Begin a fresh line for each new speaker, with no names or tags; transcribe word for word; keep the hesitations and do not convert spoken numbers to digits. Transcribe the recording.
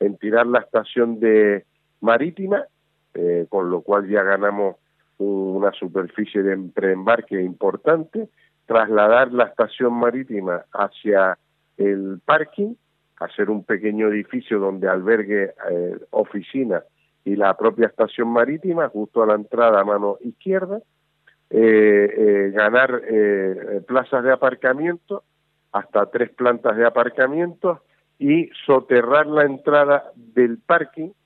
en tirar la estación de marítima, eh, con lo cual ya ganamos una superficie de preembarque importante, trasladar la estación marítima hacia el parking, hacer un pequeño edificio donde albergue eh, oficinas y la propia estación marítima, justo a la entrada a mano izquierda, eh, eh, ganar eh, plazas de aparcamiento, hasta tres plantas de aparcamiento, y soterrar la entrada del parking